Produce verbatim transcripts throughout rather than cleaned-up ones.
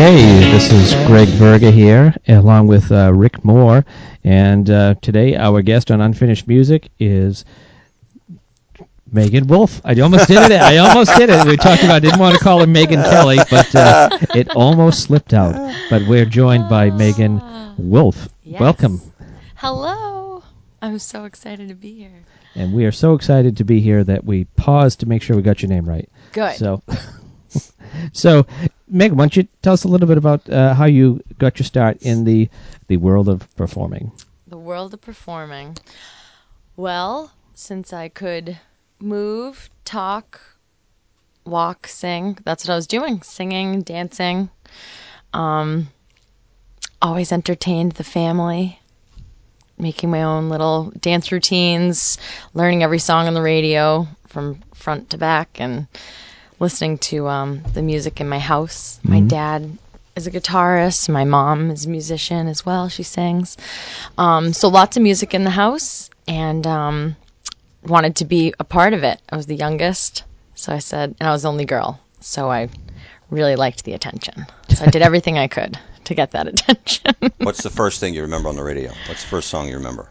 Okay, this is Greg Berga here, along with uh, Rick Moore, and uh, today our guest on Unfinished Music is Megan Wolf. I almost did it. I almost did it. We talked about. I didn't want to call her Megan Kelly, but uh, it almost slipped out. But we're joined by Megan Wolf. Yes. Welcome. Hello. I'm so excited to be here. And we are so excited to be here that we paused to make sure we got your name right. Good. So, so Megan, why don't you tell us a little bit about uh, how you got your start in the the world of performing? The world of performing. Well, since I could move, talk, walk, sing, that's what I was doing. Singing, dancing. Um, always entertained the family. Making my own little dance routines, learning every song on the radio from front to back, and listening to um, the music in my house. Mm-hmm. My dad is a guitarist. My mom is a musician as well. She sings. Um, so lots of music in the house, and um, wanted to be a part of it. I was the youngest, so I said, and I was the only girl, so I really liked the attention. So I did everything I could to get that attention. What's the first thing you remember on the radio? What's the first song you remember?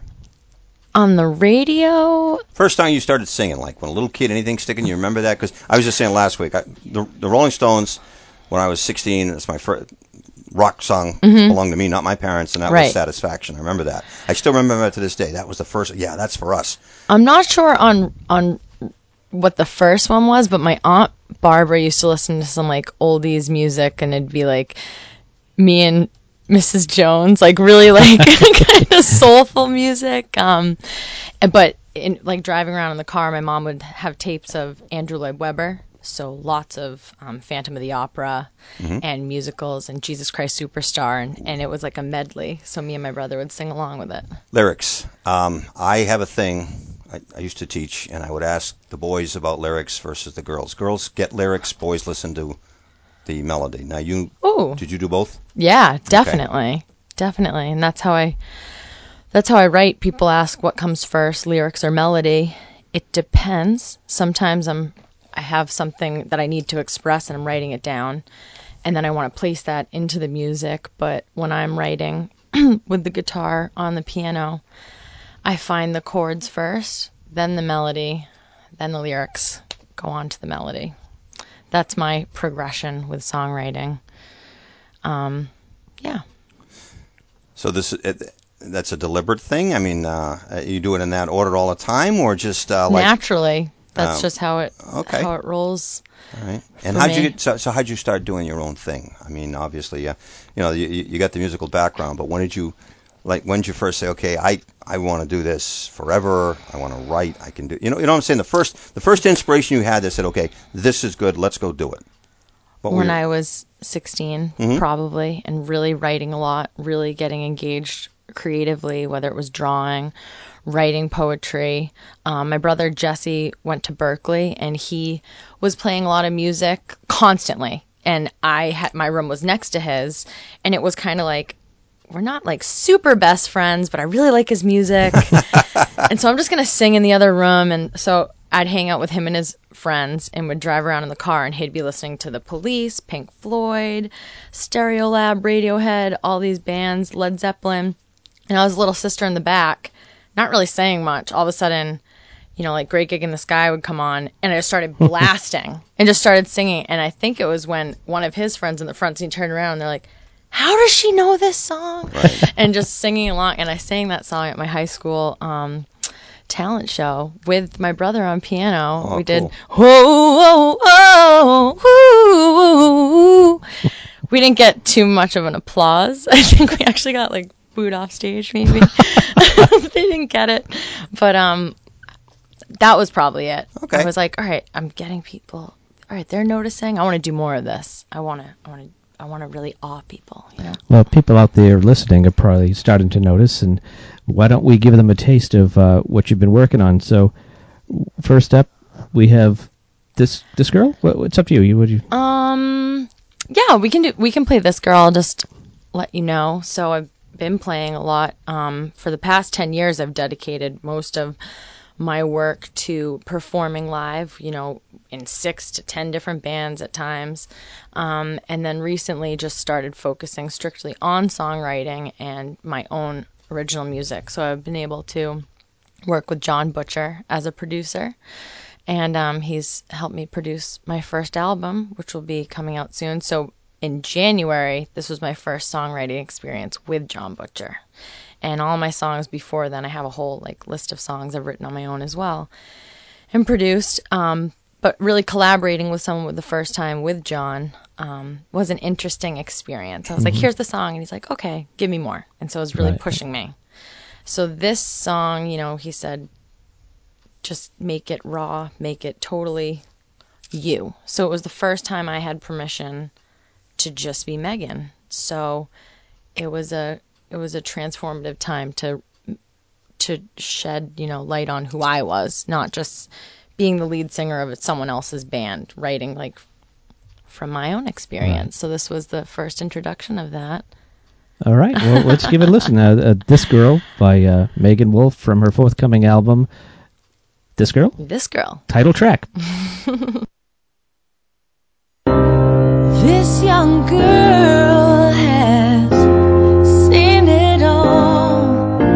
On the radio? First time you started singing, like when a little kid, anything sticking, you remember that? Because I was just saying last week, I, the, the Rolling Stones, when I was sixteen, it's my first rock song, mm-hmm. belonged to me, not my parents, and that right. was Satisfaction. I remember that. I still remember that to this day. That was the first, yeah, that's for us. I'm not sure on on what the first one was, but my Aunt Barbara used to listen to some like oldies music, and it'd be like me and Missus Jones, like really like kind of soulful music. Um, but in like driving around in the car, my mom would have tapes of Andrew Lloyd Webber, so lots of um, Phantom of the Opera mm-hmm. and musicals and Jesus Christ Superstar, and, and it was like a medley. So me and my brother would sing along with it. Lyrics. Um, I have a thing. I, I used to teach, and I would ask the boys about lyrics versus the girls. Girls get lyrics, boys listen to the melody. Now, you Ooh. Did you do both? Yeah, definitely, okay. definitely, and that's how I. That's how I write. People ask what comes first, lyrics or melody. It depends. Sometimes I'm, I have something that I need to express, and I'm writing it down, and then I want to place that into the music. But when I'm writing with the guitar on the piano, I find the chords first, then the melody, then the lyrics go on to the melody. That's my progression with songwriting. Um, yeah. So this it, that's a deliberate thing? I mean, uh, you do it in that order all the time, or just uh, like naturally? That's um, just how it okay. how it rolls. All right. And how'd me. you get? So, so how'd you start doing your own thing? I mean, obviously, uh, you know, you, you got the musical background, but when did you? Like, when did you first say, okay, I, I want to do this forever, I want to write, I can do, you know, you know what I'm saying? The first, the first inspiration you had that said, okay, this is good, let's go do it. What when I was sixteen, mm-hmm. probably, and really writing a lot, really getting engaged creatively, whether it was drawing, writing poetry. Um, my brother Jesse went to Berkeley, and he was playing a lot of music constantly. And I had, my room was next to his, and it was kind of like, we're not like super best friends, but I really like his music. And so I'm just going to sing in the other room. And so I'd hang out with him and his friends and would drive around in the car, and he'd be listening to The Police, Pink Floyd, Stereolab, Radiohead, all these bands, Led Zeppelin. And I was a little sister in the back, not really saying much. All of a sudden, you know, like Great Gig in the Sky would come on, and I just started blasting and just started singing. And I think it was when one of his friends in the front seat turned around and they're like, how does she know this song? Right. And just singing along. And I sang that song at my high school um, talent show with my brother on piano. Oh, we cool. did, whoa, whoa, whoa, whoo. We didn't get too much of an applause. I think we actually got like booed off stage maybe. They didn't get it. But um, that was probably it. Okay. I was like, all right, I'm getting people. All right, they're noticing. I want to do more of this. I want to, I want to. I want to really awe people, you know? Well, people out there listening are probably starting to notice, and why don't we give them a taste of uh, what you've been working on? So, first up, we have this this girl. What, what's up to you? You what do you? Um, yeah, we can do. We can play This Girl. I'll just let you know. So I've been playing a lot. Um, for the past ten years, I've dedicated most of my work to performing live, you know, in six to ten different bands at times. Um, and then recently just started focusing strictly on songwriting and my own original music. So I've been able to work with John Butcher as a producer. And um, he's helped me produce my first album, which will be coming out soon. So in January, this was my first songwriting experience with John Butcher. And all my songs before then, I have a whole like list of songs I've written on my own as well and produced. Um, but really collaborating with someone for the first time with John um, was an interesting experience. I was mm-hmm. like, here's the song. And he's like, okay, give me more. And so it was really right. pushing me. So this song, you know, he said, just make it raw, make it totally you. So it was the first time I had permission to just be Megan. So it was a it was a transformative time to to shed, you know, light on who I was, not just being the lead singer of someone else's band, writing like from my own experience. Right. So this was the first introduction of that. All right, well, let's give it a listen. Uh, uh, This Girl by uh, Megan Wolf from her forthcoming album, This Girl? This Girl. Title track. This young girl has seen it all.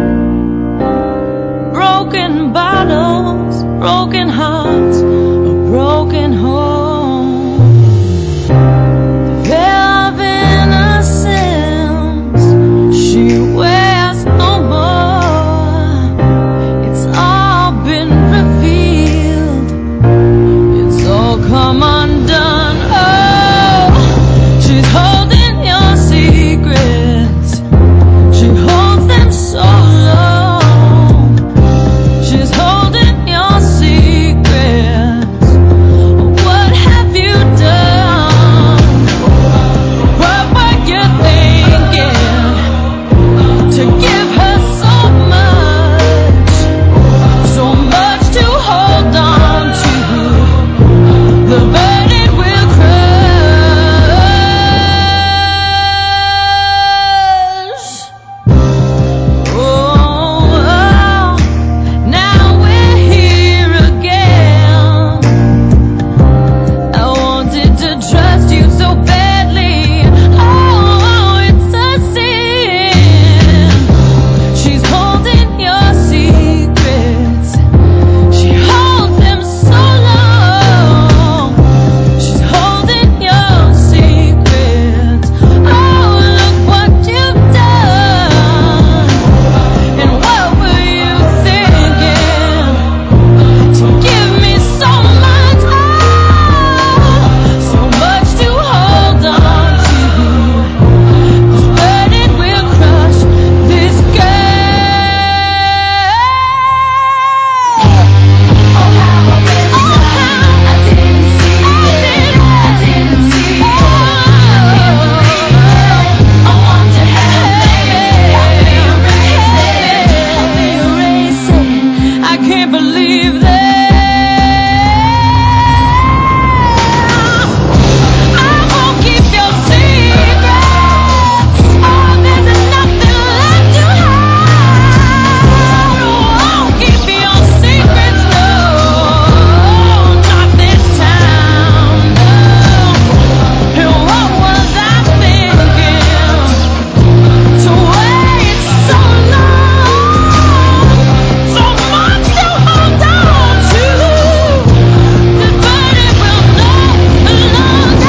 Broken bottles, broken hearts, a broken home. The veil of innocence she wears no more. It's all been revealed. It's all come undone. Oh, she's holding your secrets. She holds them so long. She's holding your secrets. What have you done? What were you thinking to give her so much? So much to hold on to. The burden will crush. Oh, oh, now we're here again. I wanted to trust you so badly. Oh, it's a sin. She's holding your secrets. She holds them so long. She's holding your secrets. Oh, look what you've done. And what were you thinking to give me so much? Oh, so much to hold on to. This burden will crush this girl. Oh, how I really I didn't see it. I didn't see it. I want to have it. Help me erase it. Help me erase it. I can't believe that. I won't keep your secrets. Oh, there's nothing left to hide. Won't keep your secrets, no, not this time, no. And what was I thinking to wait so long? So much to hold on to. The burden will no longer.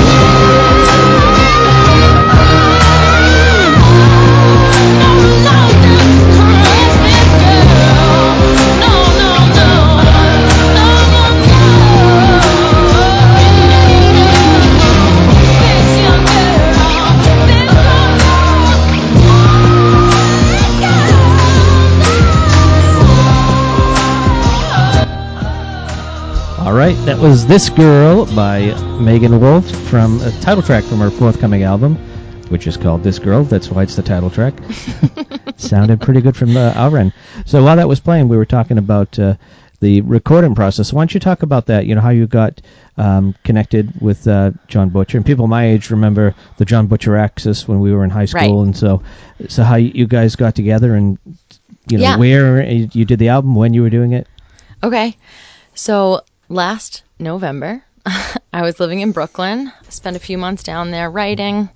No longer crush this girl. No, no, no. No, no, no. This young girl. This All right, that was This Girl by Megan Wolf from a title track from her forthcoming album, which is called This Girl. That's why it's the title track. Sounded pretty good from uh, our end. So while that was playing, we were talking about uh, the recording process. Why don't you talk about that, you know, how you got um, connected with uh, John Butcher? And people my age remember the John Butcher Axis when we were in high school. Right. And so so how you guys got together and you know, Yeah. where you did the album, when you were doing it? Okay. So last November, I was living in Brooklyn. Spent a few months down there writing.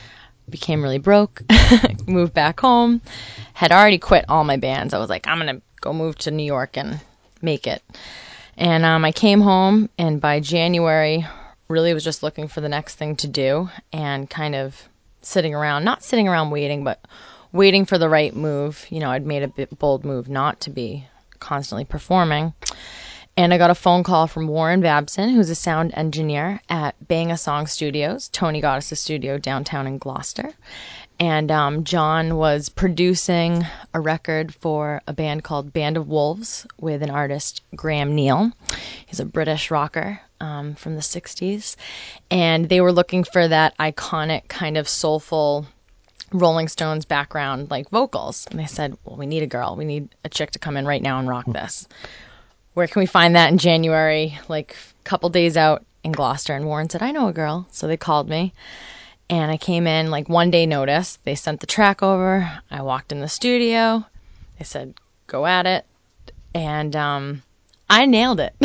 Became really broke. Moved back home. Had already quit all my bands. I was like, I'm going to go move to New York and make it. And um, I came home, and by January, really was just looking for the next thing to do and kind of sitting around, not sitting around waiting, but waiting for the right move. You know, I'd made a bit bold move not to be constantly performing. And I got a phone call from Warren Babson, who's a sound engineer at Bang a Song Studios, Tony Goddess' studio downtown in Gloucester. And um, John was producing a record for a band called Band of Wolves with an artist, Graham Neal. He's a British rocker um, from the sixties. And they were looking for that iconic kind of soulful Rolling Stones background, like vocals. And they said, well, we need a girl. We need a chick to come in right now and rock this. Where can we find that in January, like a couple days out in Gloucester? And Warren said, I know a girl. So they called me. And I came in like one day notice. They sent the track over. I walked in the studio. They said, go at it. And um, I nailed it.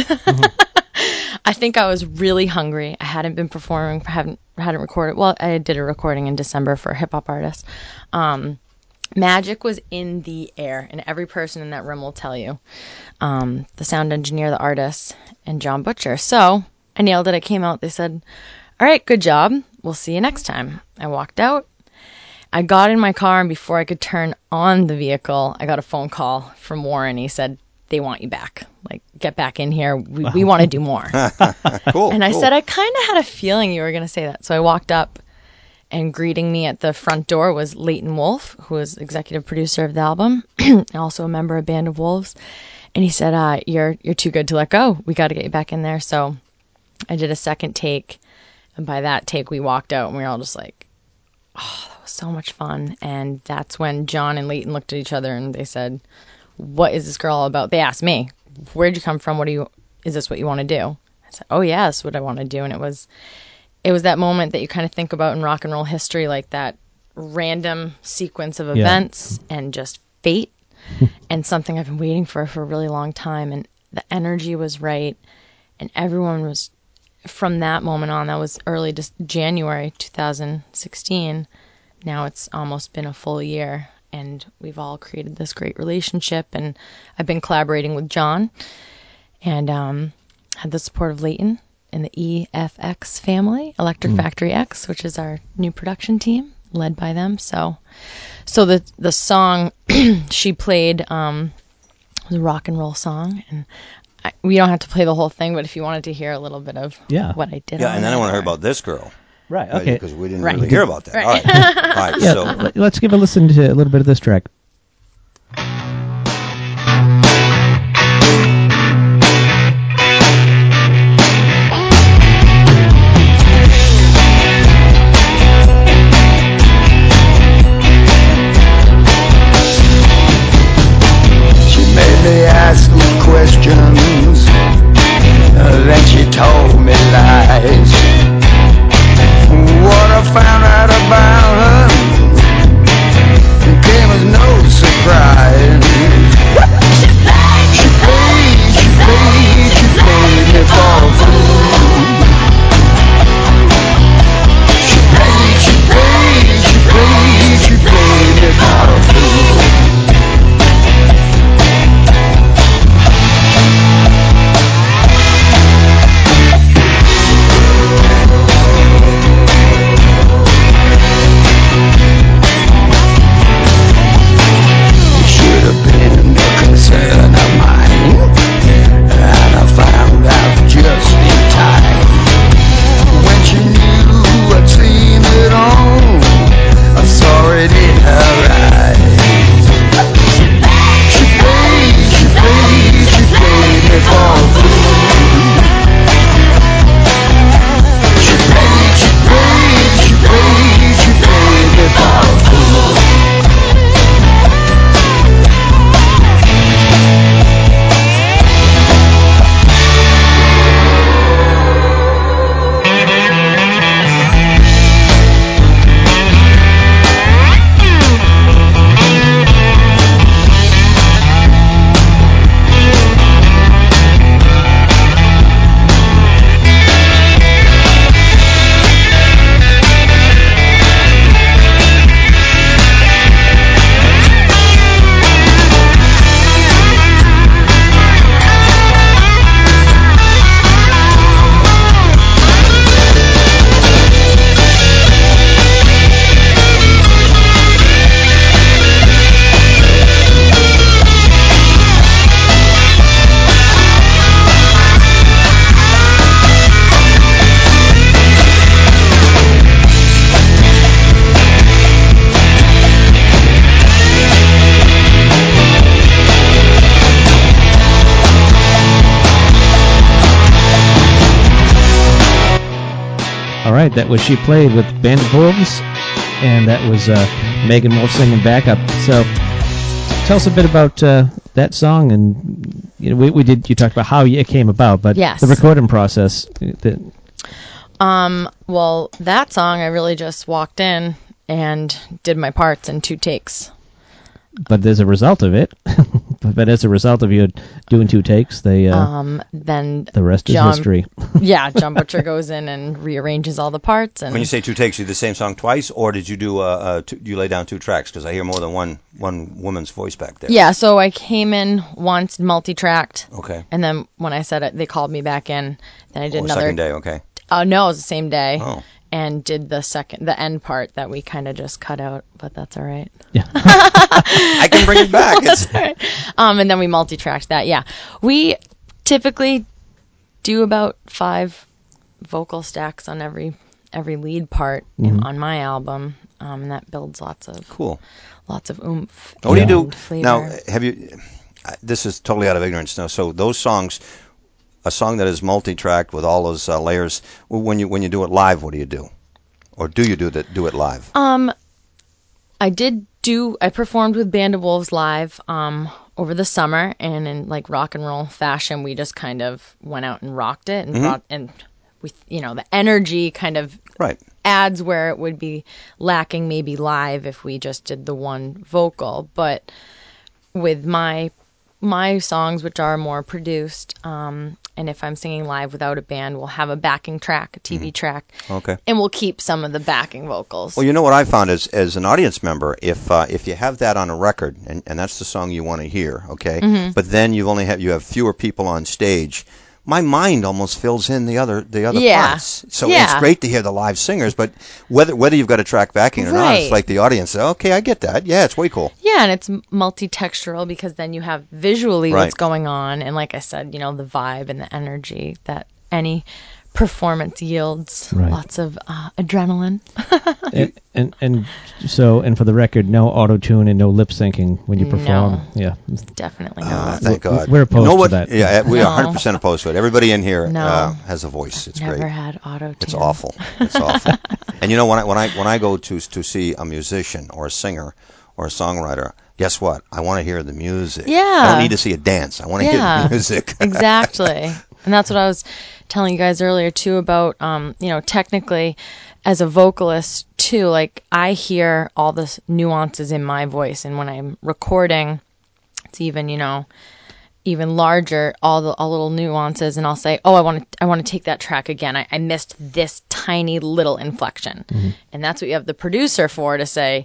Mm-hmm. I think I was really hungry. I hadn't been performing, hadn't, hadn't recorded. Well, I did a recording in December for a hip hop artist. Um, Magic was in the air, and every person in that room will tell you. Um, the sound engineer, the artist, and John Butcher. So I nailed it. I came out. They said, all right, good job. We'll see you next time. I walked out. I got in my car, and before I could turn on the vehicle, I got a phone call from Warren. He said, they want you back. Like, get back in here. We, we want to do more. Cool. And I cool. said, I kind of had a feeling you were going to say that. So I walked up. And greeting me at the front door was Leighton Wolf, who was executive producer of the album, and also a member of Band of Wolves. And he said, uh, you're you're too good to let go. We got to get you back in there. So I did a second take. And by that take, we walked out, and we were all just like, oh, that was so much fun. And that's when John and Leighton looked at each other, and they said, what is this girl all about? They asked me, where'd you come from? What do you, is this what you want to do? I said, oh, yeah, that's what I want to do. And it was... It was that moment that you kind of think about in rock and roll history, like that random sequence of events yeah. and just fate and something I've been waiting for for a really long time. And the energy was right. And everyone was, from that moment on, that was early just January two thousand sixteen. Now it's almost been a full year. And we've all created this great relationship. And I've been collaborating with John and um, had the support of Leighton. In the E F X family, Electric mm. Factory X, which is our new production team, led by them. So, so the the song she played um, was a rock and roll song, and I, we don't have to play the whole thing. But if you wanted to hear a little bit of yeah. what I did, yeah, and then I want to or... hear about this girl, right? Okay, because we didn't right. really hear about that. Right. All right, all right. Yeah, So let's give a listen to a little bit of this track. They asked me questions, then she told me lies. What I found out about her came as no record that was she played with Band of Wolves, and that was uh, Megan Wolf singing backup. So tell us a bit about uh, that song, and you know, we, we did. You talked about how it came about, but Yes. the recording process. The, Um, well, that song, I really just walked in and did my parts in two takes. but as a result of it, but as a result of you doing two takes, they uh, Um, then the rest is John- history. yeah, John Butcher goes in and rearranges all the parts. And When you say two takes, you do the same song twice, or did you do uh, uh two, you lay down two tracks? Because I hear more than one one woman's voice back there. yeah, so I came in once, multi-tracked, Okay. and then when I said it, they called me back in. Then I did Oh, another. second day. Okay. Uh, no, it was the same day. Oh. And did the second, the end part that we kind of just cut out, but that's all right. Yeah. I can bring it back. It's, Um, and then we multi-tracked that. Yeah, we typically do about five vocal stacks on every every lead part in, on my album, um, and that builds lots of cool. lots of oomph. What do you do and flavor. now? Have you? uh, This is totally out of ignorance now. So those songs, a song that is multi-tracked with all those uh, layers. When you when you do it live, what do you do? Or do you do that? Do it live? Um, I did do. I performed with Band of Wolves live um, over the summer, and in like rock and roll fashion, we just kind of went out and rocked it, and brought and with you know the energy kind of Right. adds where it would be lacking maybe live if we just did the one vocal. But with my my songs, which are more produced, um, and if I'm singing live without a band, we'll have a backing track, a T V track, Okay. and we'll keep some of the backing vocals. Well, you know what I found is, as an audience member, if uh, if you have that on a record, and, and that's the song you want to hear, okay, Mm-hmm. but then you only have you have fewer people on stage, my mind almost fills in the other the other Yeah. parts. So Yeah. it's great to hear the live singers, but whether whether you've got a track backing or not, Right. it's like the audience. Okay, I get that. Yeah, it's way cool. Yeah, and it's m- multi-textural because then you have visually Right. what's going on, and like I said, you know, the vibe and the energy that any performance yields. Right. Lots of uh, adrenaline. and, and and so and for the record, no auto tune and no lip syncing when you perform. No. Yeah, Definitely Uh, not. thank We're- God. we're opposed you know to what? that. Yeah, we are No. one hundred percent opposed to it. Everybody in here No. uh, has a voice. It's Never great. had auto tune. It's awful. It's awful. And you know when I when I when I go to to see a musician or a singer or a songwriter, guess what? I want to hear the music. I Yeah. don't need to see a dance. I want to Yeah. hear the music. Exactly. And that's what I was telling you guys earlier too about um, you know, technically as a vocalist too, like I hear all the s- nuances in my voice, and when I'm recording it's even, you know, even larger, all the all little nuances, and I'll say, "Oh, I want to I want to take that track again. I, I missed this tiny little inflection." And that's what you have the producer for, to say,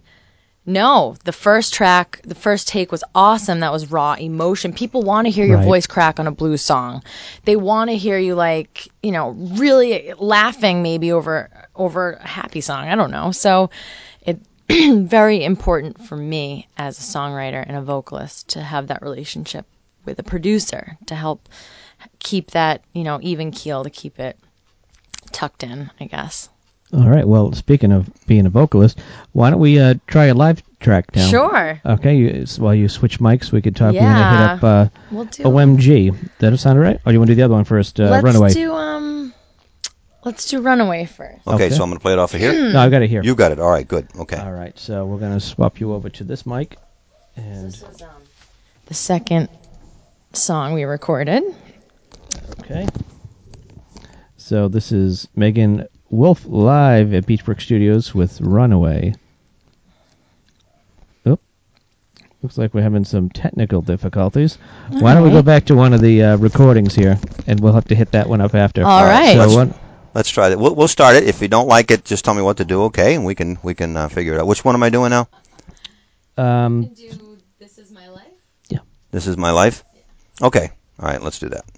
no, the first track, the first take was awesome. That was raw emotion. People want to hear your Right. voice crack on a blues song. They want to hear you, like, you know, really laughing maybe over over a happy song. I don't know. So it very important for me as a songwriter and a vocalist to have that relationship with a producer to help keep that, you know, even keel, to keep it tucked in, I guess. All right. Well, speaking of being a vocalist, why don't we uh, try a live track now? Sure. Okay. You, s- while you switch mics, we could talk. We're Yeah. gonna hit up uh, We'll do O M G. That sound all right? Or do you want to do the other one first? Uh, let's Runaway. do um let's do Runaway first. Okay, Okay. so I'm going to play it off of here. No, I've got it here. You got it. All right, good. Okay. All right. So we're gonna swap you over to this mic, and The second song we recorded. okay. So this is Megan Wolf live at Beachbrook Studios with Runaway. Oop. Looks like we're having some technical difficulties. Why don't we go back to one of the uh, recordings here, and we'll have to hit that one up after. All right. So Let's- one, Let's try that. We'll, we'll start it. If you don't like it, just tell me what to do, okay? And we can we can uh, figure it out. Which one am I doing now? um, Do This Is My Life? This is my life? Okay. All right, let's do that.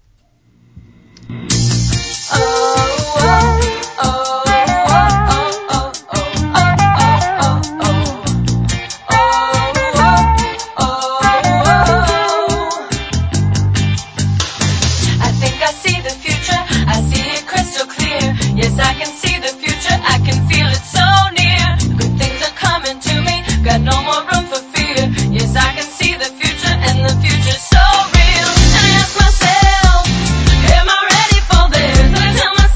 I think I see the future, I see it crystal clear. Yes, I can see the future, I can feel it so near. Good things are coming to me, got no more room for fear. Yes, I can see the future, and the future's so real. And I ask myself, am I ready for this? And I tell myself,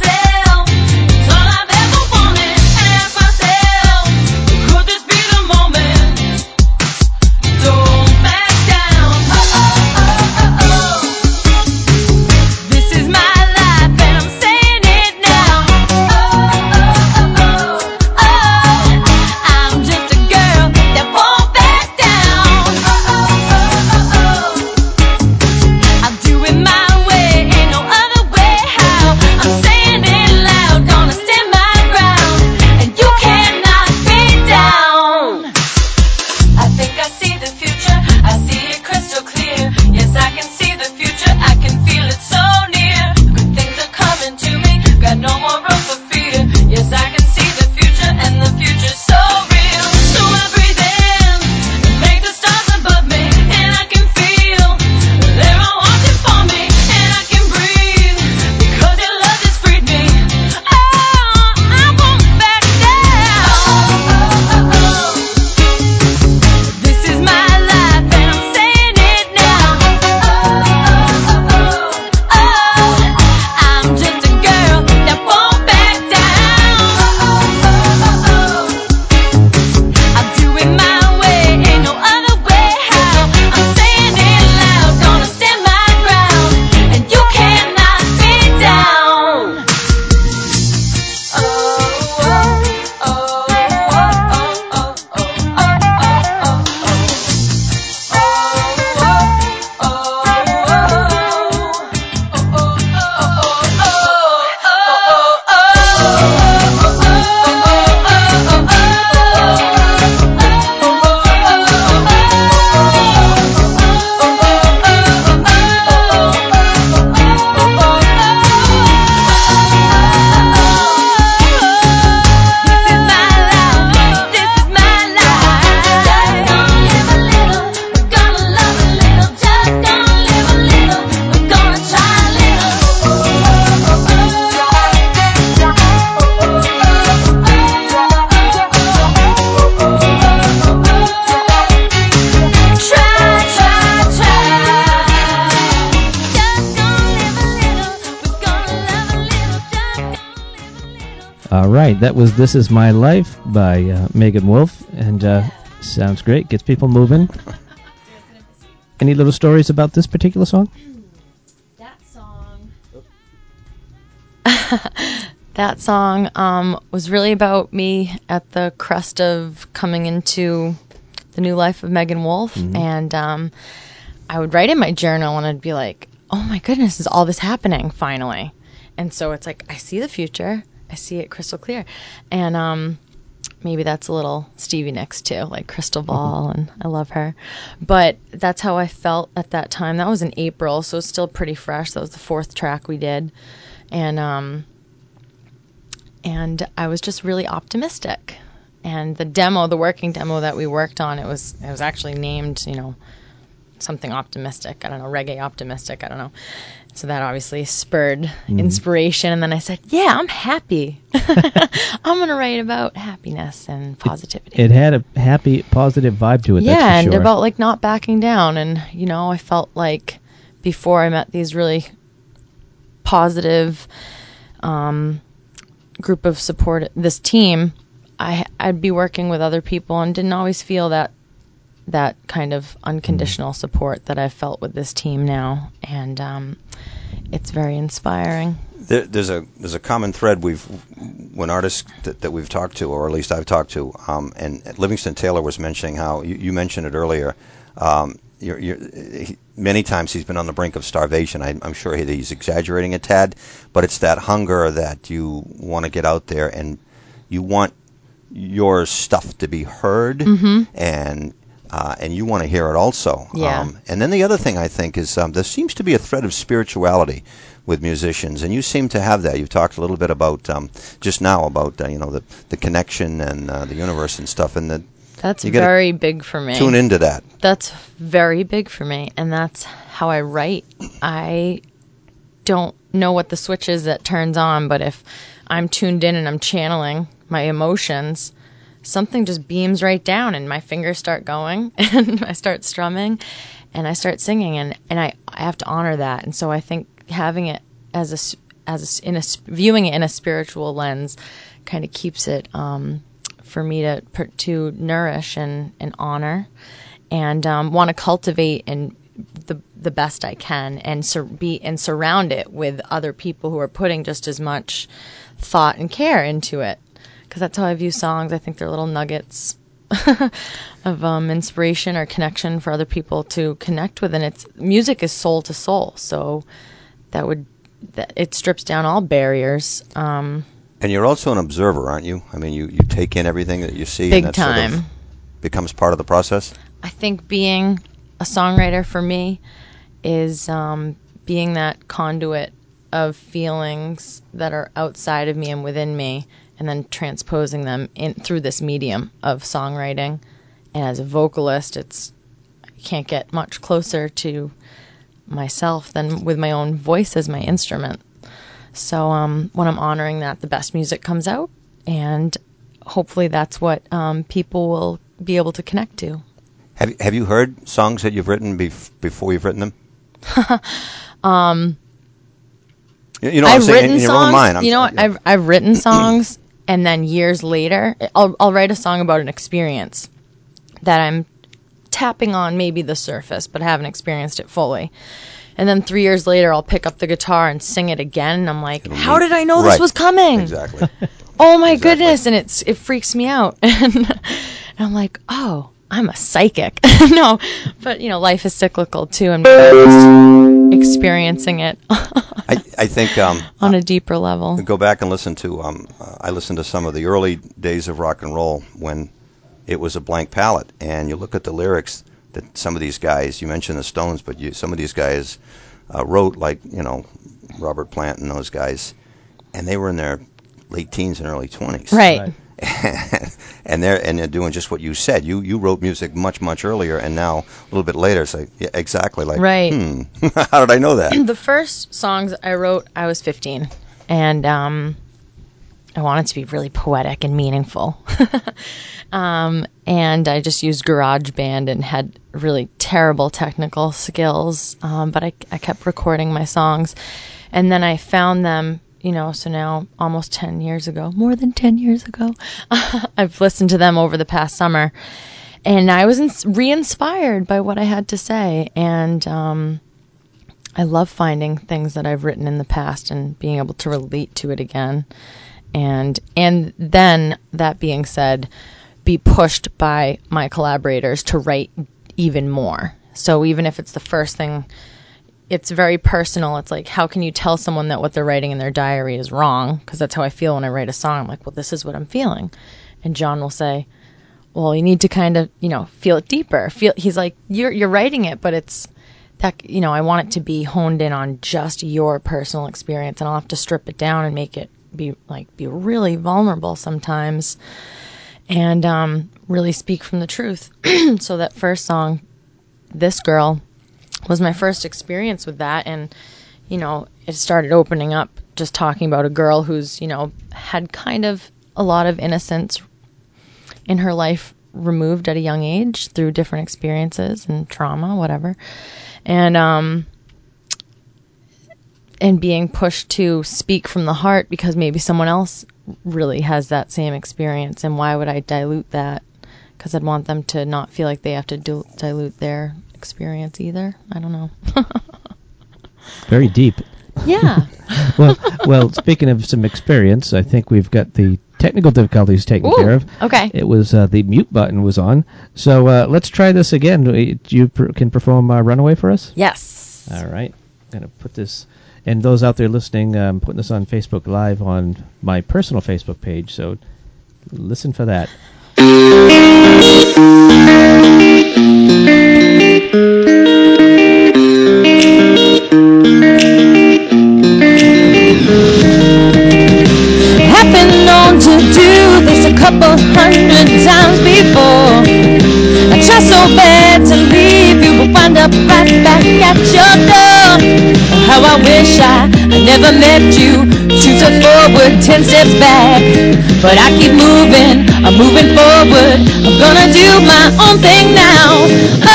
right, that was This Is My Life by uh, Megan Wolf, and uh, sounds great, gets people moving. Any little stories about this particular song? That song... that song um, was really about me at the crest of coming into the new life of Megan Wolf, mm-hmm. and um, I would write in my journal, and I'd be like, oh my goodness, is all this happening finally? And so it's like, I see the future, I see it crystal clear, and um, maybe that's a little Stevie Nicks too, like Crystal Ball, mm-hmm. and I love her. But that's how I felt at that time. That was in April, so it's still pretty fresh. That was the fourth track we did, and um, and I was just really optimistic. And the demo, the working demo that we worked on, it was it was actually named, you know, something optimistic. I don't know, reggae optimistic. I don't know. So that obviously spurred mm. inspiration. And then I said, yeah, I'm happy. I'm going to write about happiness and positivity. It, it had a happy, positive vibe to it. Yeah, that's for and sure. about like not backing down. And, you know, I felt like before I met these really positive um, group of support, this team, I, I'd be working with other people and didn't always feel that that kind of unconditional support that I've felt with this team now, and um, it's very inspiring. There, there's a there's a common thread we've when artists that, that we've talked to, or at least I've talked to, um, and Livingston Taylor was mentioning how you, you mentioned it earlier. Um, you're, you're, he, many times he's been on the brink of starvation. I, I'm sure he, he's exaggerating a tad, but it's that hunger that you want to get out there and you want your stuff to be heard, mm-hmm. and uh, and you want to hear it also. Yeah. Um, and then the other thing I think is um, there seems to be a thread of spirituality with musicians, and you seem to have that. You've talked a little bit about um, just now about uh, you know the the connection and uh, the universe and stuff, and that that's very big for me. Tune into that. That's very big for me, and that's how I write. I don't know what the switch is that turns on, but if I'm tuned in and I'm channeling my emotions, something just beams right down and my fingers start going and I start strumming and I start singing, and, and I, I have to honor that. And so I think having it as a, as a, in a, viewing it in a spiritual lens kind of keeps it um, for me to to nourish and, and honor, and um, want to cultivate and the the best I can, and sur- be and surround it with other people who are putting just as much thought and care into it. Because that's how I view songs. I think they're little nuggets of um, inspiration or connection for other people to connect with. And it's music is soul to soul, so that would that it strips down all barriers. Um, and you're also an observer, aren't you? I mean, you, you take in everything that you see, big and that time. sort of becomes part of the process. I think being a songwriter for me is um, being that conduit of feelings that are outside of me and within me, and then transposing them in through this medium of songwriting. And as a vocalist, it's I can't get much closer to myself than with my own voice as my instrument. So um, when I'm honoring that, the best music comes out, and hopefully that's what um, people will be able to connect to. Have Have you heard songs that you've written bef- before you've written them? um, you, you know, what I've I'm saying written in your songs. own mind. I'm you know, sorry, what? yeah. I've I've written songs, and then years later, I'll I'll write a song about an experience that I'm tapping on maybe the surface, but haven't experienced it fully. And then three years later, I'll pick up the guitar and sing it again, and I'm like, It'll how mean- did I know right. this was coming? Exactly. Oh my Exactly. goodness! And it's it freaks me out, and, and I'm like, oh, I'm a psychic. No, but you know, life is cyclical too, and I'm just experiencing it I, I think um, on a deeper level. go back and listen to. Um, uh, I listened to some of the early days of rock and roll when it was a blank palette, and you look at the lyrics that some of these guys. You mentioned the Stones, but you, some of these guys uh, wrote, like you know, Robert Plant and those guys, and they were in their late teens and early twenties. Right. Right. and they're and they're doing just what you said. You you wrote music much much earlier, and now a little bit later, it's like yeah, exactly like Right. Hmm, how did I know that? The first songs I wrote, I was fifteen, and um, I wanted to be really poetic and meaningful. um, and I just used GarageBand and had really terrible technical skills, um, but I I kept recording my songs, and then I found them. you know, so now almost ten years ago, more than ten years ago, I've listened to them over the past summer, and I was ins- re-inspired by what I had to say. And um, I love finding things that I've written in the past and being able to relate to it again. And and then, that being said, be pushed by my collaborators to write even more. So even if it's the first thing, it's very personal. It's like, how can you tell someone that what they're writing in their diary is wrong? Because that's how I feel when I write a song. I'm like, well, this is what I'm feeling. And John will say, well, you need to kind of, you know, feel it deeper. Feel. He's like, you're you're writing it, but it's that, you know, I want it to be honed in on just your personal experience, and I'll have to strip it down and make it be like be really vulnerable sometimes, and um, really speak from the truth. So that first song, This Girl, was my first experience with that, and you know, it started opening up, just talking about a girl who's, you know, had kind of a lot of innocence in her life removed at a young age through different experiences and trauma, whatever, and um and being pushed to speak from the heart because maybe someone else really has that same experience, and why would I dilute that? Because I'd want them to not feel like they have to do- dilute their experience either. I don't know. Very deep. Yeah. well, well. Speaking of some experience, I think we've got the technical difficulties taken Ooh, care of. okay. It was uh, the mute button was on, so uh, let's try this again. You pr- can perform uh, "Runaway" for us. Yes. All right. I'm gonna put this, and those out there listening, I'm putting this on Facebook Live on my personal Facebook page. So listen for that. I've been known to do this a couple hundred times before. I try so bad to leave you, but wind up right back at your door. Oh, how I wish I, I never met you. Two steps forward, ten steps back. But I keep moving, I'm moving forward. I'm gonna do my own thing now. Oh,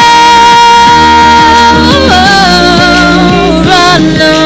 oh, run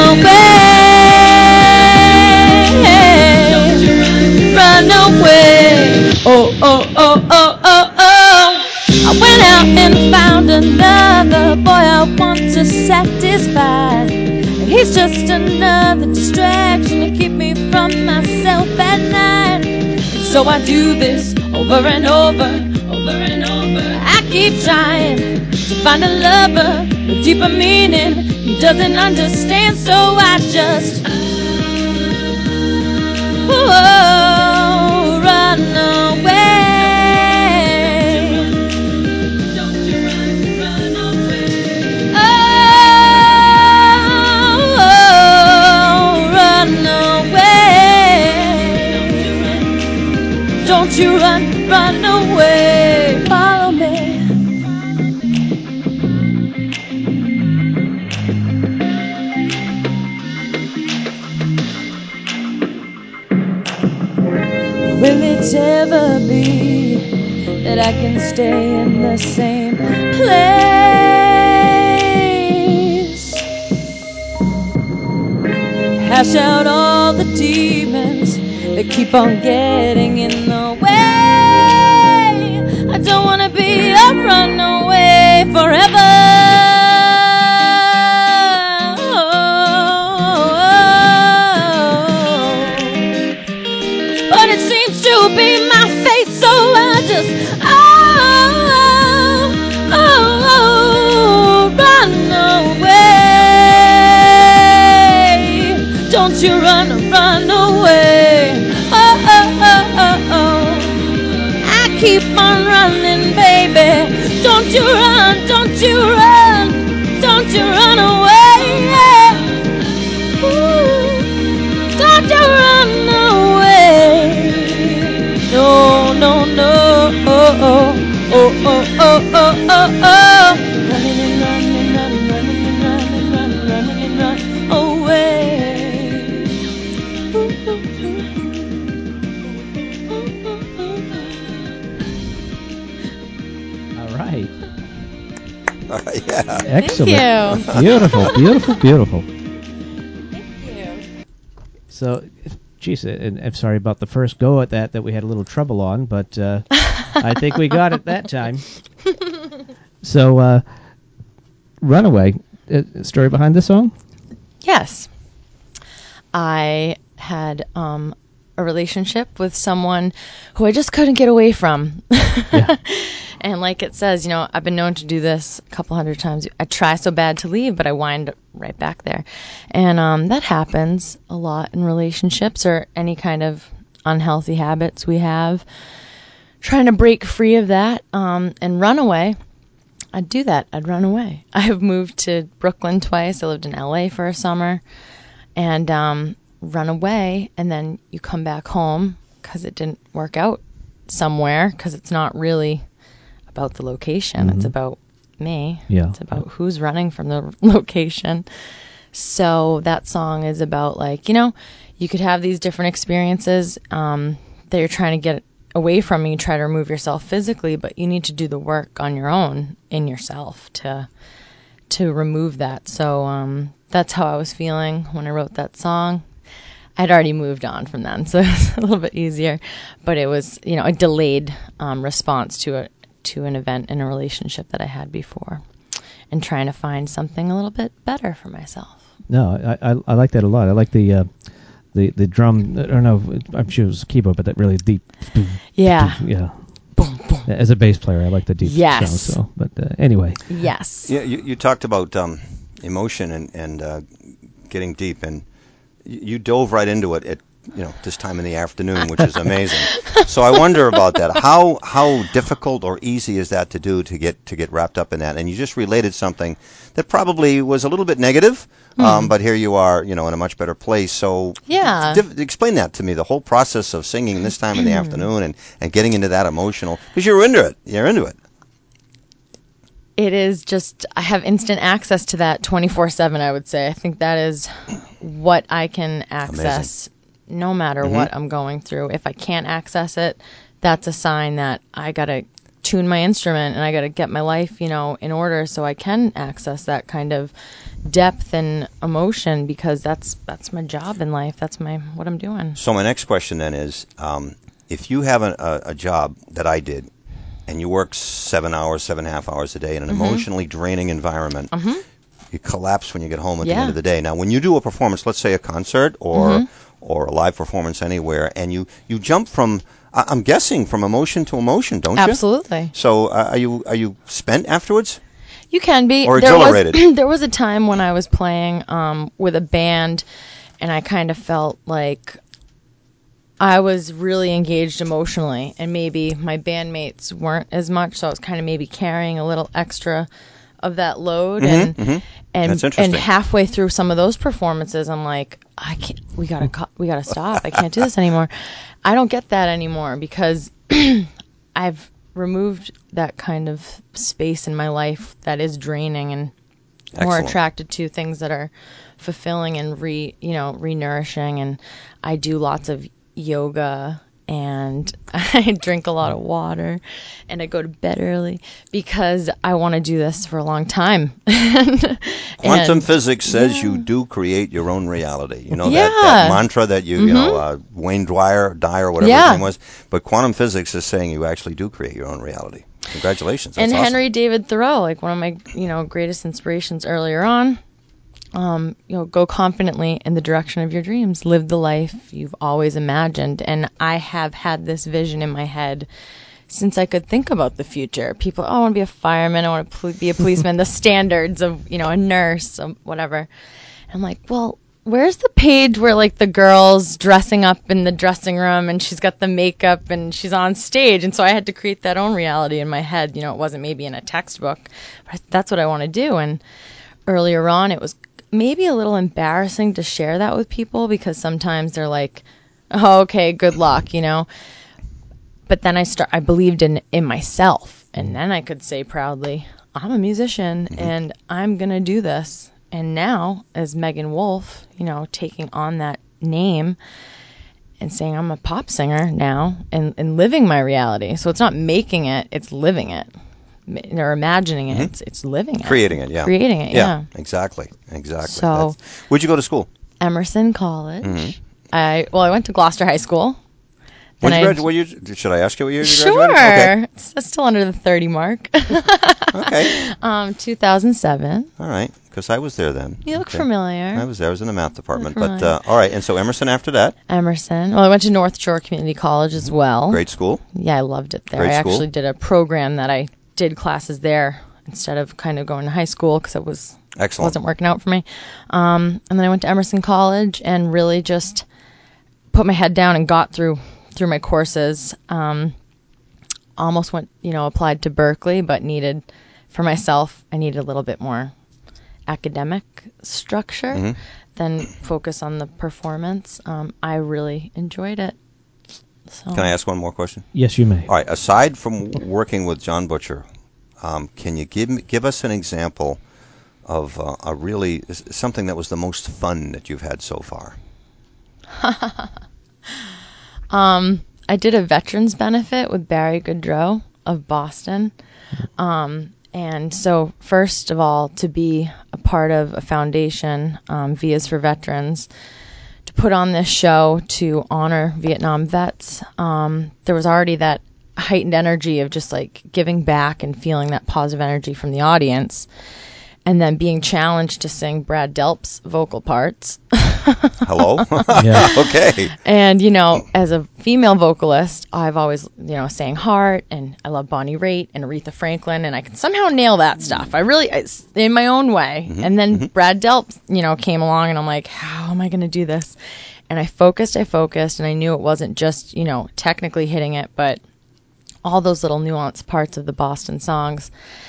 away, run away. Oh, oh, oh, oh, oh, oh. I went out and found another boy I want to satisfy. And he's just another distraction to keep me from myself at night. And so I do this over and over, over and over. I keep trying to find a lover with deeper meaning. He doesn't understand, so I just oh, run away. Don't you run, run away. Follow me. Will it ever be that I can stay in the same place? Hash out all the demons that keep on getting in the way. I don't want to be a runaway forever. But it seems to be my fate, so I just oh, oh, oh, run away. Don't you run, run away. Oh, oh, oh, oh, oh. I keep on running, baby. Don't you run, don't you run, don't you run away. Ooh, don't you run away. No, no, no. Oh, oh, oh, oh, oh, oh, oh, oh. Running and running, running, running and running, running, running and running away. All right. All right, yeah. Excellent. Thank you. Beautiful, beautiful, beautiful. Thank you. So, geez, and I'm sorry about the first go at that that we had a little trouble on, but uh, I think we got it that time. So, uh, Runaway, uh, story behind this song? Yes. I had um, a relationship with someone who I just couldn't get away from. Yeah. And like it says, you know, I've been known to do this a couple hundred times. I try so bad to leave, but I wind right back there. And um, that happens a lot in relationships or any kind of unhealthy habits we have. Trying to break free of that um, and run away. I'd do that. I'd run away. I have moved to Brooklyn twice. I lived in L A for a summer. And um, run away, and then you come back home because it didn't work out somewhere, because it's not really about the location. Mm-hmm. It's about me. Yeah. It's about who's running from the location. So that song is about, like, you know, you could have these different experiences um, that you're trying to get away from, and you try to remove yourself physically, but you need to do the work on your own in yourself to to remove that. So um, that's how I was feeling when I wrote that song. I'd already moved on from then, so it was a little bit easier. But it was, you know, a delayed um, response to a to an event in a relationship that I had before, and trying to find something a little bit better for myself. No, I I, I like that a lot. I like the uh, the the drum. I don't know. I'm sure it was keyboard, but that really deep. Yeah. Yeah. Boom, boom. As a bass player, I like the deep Yes. sound. So, but uh, anyway. Yes. Yeah, you, you talked about um, emotion and and uh, getting deep, and you, you dove right into it at you know this time in the afternoon, which is amazing. So I wonder about that. How how difficult or easy is that to do to get to get wrapped up in that? And you just related something that probably was a little bit negative, mm. um, but here you are, you know, in a much better place. So yeah, diff- explain that to me. The whole process of singing this time in the afternoon and, and getting into that emotional, because you're into it. You're into it. It is just, I have instant access to that twenty-four seven, I would say. I think that is what I can access. Amazing. No matter mm-hmm. what I'm going through. If I can't access it, that's a sign that I got to tune my instrument and I got to get my life, you know, in order so I can access that kind of depth and emotion, because that's that's my job in life. That's my what I'm doing. So my next question then is, um, if you have a, a, a job that I did and you work seven hours, seven and a half hours a day in an mm-hmm. emotionally draining environment, mm-hmm. you collapse when you get home at yeah. the end of the day. Now, when you do a performance, let's say a concert or... Mm-hmm. or a live performance anywhere, and you, you jump from, I'm guessing, from emotion to emotion, don't you? Absolutely. So uh, are you are you spent afterwards? You can be. Or there exhilarated? Was, there was a time when I was playing um, with a band, and I kind of felt like I was really engaged emotionally, and maybe my bandmates weren't as much, so I was kind of maybe carrying a little extra of that load. Mm-hmm, and mm-hmm. and That's interesting. And halfway through some of those performances, I'm like, I can't. We gotta. Co- we gotta stop. I can't do this anymore. I don't get that anymore because I've removed that kind of space in my life that is draining, and Excellent. More attracted to things that are fulfilling and re, you know, re-nourishing. And I do lots of yoga, and I drink a lot of water, and I go to bed early because I want to do this for a long time. and, Quantum and, physics says yeah. you do create your own reality. You know, yeah. that, that mantra that you, mm-hmm. you know, uh, Wayne Dwyer, Dyer, whatever yeah. his name was. But quantum physics is saying you actually do create your own reality. Congratulations. That's and awesome. Henry David Thoreau, like one of my, you know, greatest inspirations earlier on. Um, you know, go confidently in the direction of your dreams. Live the life you've always imagined. And I have had this vision in my head since I could think about the future. People, oh, I want to be a fireman. I want to pol- be a policeman. The standards of, you know, a nurse, um, whatever. I'm like, well, where's the page where, like, the girl's dressing up in the dressing room and she's got the makeup and she's on stage? And so I had to create that own reality in my head. You know, it wasn't maybe in a textbook, but that's what I want to do. And earlier on, it was maybe a little embarrassing to share that with people because sometimes they're like, oh, okay, good luck, you know. But then I start, I believed in, in myself. And then I could say proudly, I'm a musician mm-hmm. and I'm going to do this. And now, as Megan Wolf, you know, taking on that name and saying I'm a pop singer now and, and living my reality. So it's not making it, it's living it. Or imagining it, mm-hmm. it's it's living it. Creating it, yeah. Creating it, yeah. Yeah, exactly, exactly. So, That's, where'd you go to school? Emerson College. Mm-hmm. I well, I went to Gloucester High School. When you I, gradu- what year, should I ask you what year you sure. graduated? Okay. It's, it's still under the thirty mark. Okay. Um, two thousand seven. All right, because I was there then. You look okay. familiar. I was there. I was in the math department. Look But uh, all right, and so Emerson after that. Emerson. Well, I went to North Shore Community College as well. Great school. Yeah, I loved it there. Great I school. actually did a program that I did classes there instead of kind of going to high school because it was Excellent. wasn't working out for me. Um, and then I went to Emerson College and really just put my head down and got through through my courses. Um, almost went, you know, applied to Berkeley, but needed, for myself, I needed a little bit more academic structure Mm-hmm. than focus on the performance. Um, I really enjoyed it. So. Can I ask one more question? Yes, you may. All right. Aside from working with John Butcher, um, can you give me, give us an example of uh, a really something that was the most fun that you've had so far? um, I did a veterans benefit with Barry Goodrow of Boston. Um, and so, first of all, to be a part of a foundation, um, Vias for Veterans, to put on this show to honor Vietnam vets, um, there was already that heightened energy of just like giving back and feeling that positive energy from the audience. And then being challenged to sing Brad Delp's vocal parts. Hello? Yeah. Okay. And, you know, as a female vocalist, I've always, you know, sang Heart, and I love Bonnie Raitt and Aretha Franklin, and I can somehow nail that stuff. I really, it's in my own way. Mm-hmm. And then Brad Delp, you know, came along, and I'm like, how am I going to do this? And I focused, I focused, and I knew it wasn't just, you know, technically hitting it, but all those little nuanced parts of the Boston songs.